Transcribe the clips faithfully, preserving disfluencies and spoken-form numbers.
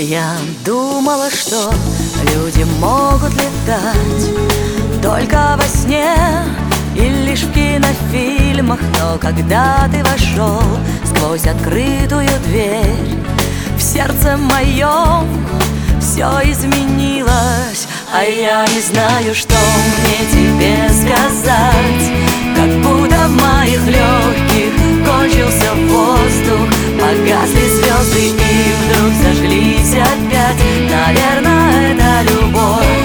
Я думала, что люди могут летать только во сне и лишь в кинофильмах. Но когда ты вошел сквозь открытую дверь, в сердце моем все изменилось. А я не знаю, что мне тебе сказать. Как будто в моих легких кончился воздух, погасли звезды и вдруг зажглись опять. Наверное, это любовь.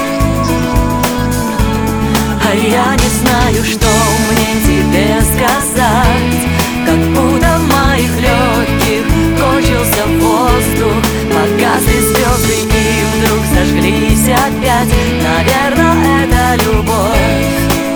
А я не знаю, что мне тебе сказать. Как будто в моих легких кончился воздух, погасли звезды и вдруг зажглись опять. Наверное, это любовь.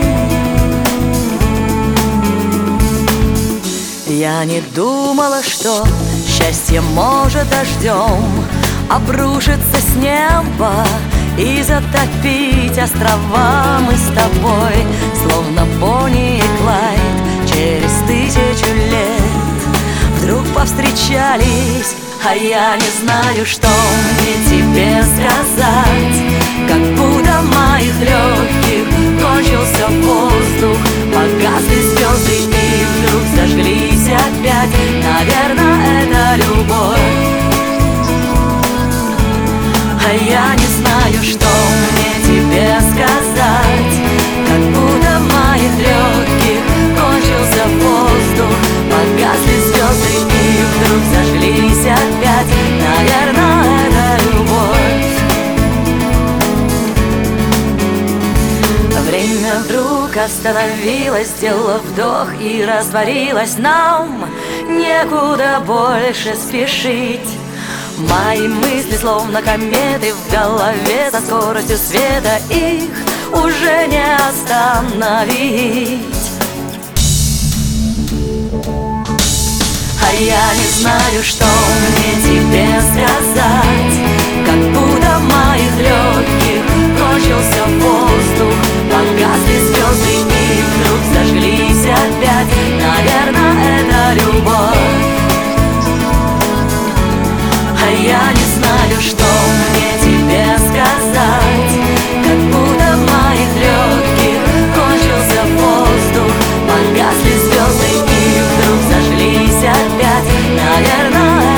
Я не думала, что счастье может дождем обрушиться с неба и затопить острова. Мы с тобой, словно Бонни и Клайд, через тысячу лет вдруг повстречались. А я не знаю, что мне тебе сказать. Как будто в моих легких кончился воздух, погасли звезды и вдруг зажглись опять. Наверное, это любовь. А я не знаю, что мне тебе сказать. Как будто в моих легких кончился воздух, погасли звезды и вдруг зажглись опять. Наверное, это любовь. Время вдруг остановилось, сделало вдох и растворилось. Нам некуда больше спешить. Мои мысли словно кометы в голове со скоростью света, их уже не остановить. А я не знаю, что мне тебе сказать. Как будто в моих легких кончился воздух, погасли звезды и вдруг зажглись опять. Наверное, это любовь. А я не знаю, что мне тебе сказать. Как будто в моих легких кончился воздух, погасли звезды и вдруг зажглись опять. Наверное,